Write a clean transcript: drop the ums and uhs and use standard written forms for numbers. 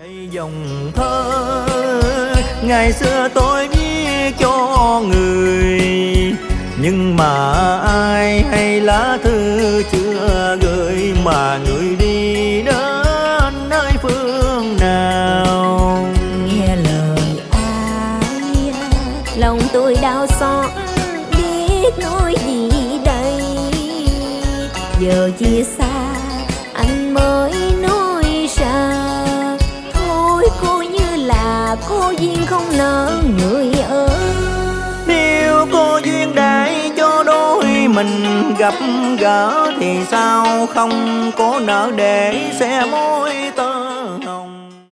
Dòng thơ ngày xưa tôi viết cho người, nhưng mà ai hay lá thư chưa gửi, mà người đi đến nơi phương nào. Nghe lời ai lòng tôi đau xót, biết nói gì đây. Giờ chia xa anh mới nói ra, thôi coi như là có duyên không nỡ người ơi. Nếu có duyên để cho đôi mình gặp gỡ thì sao không có nỡ để xe môi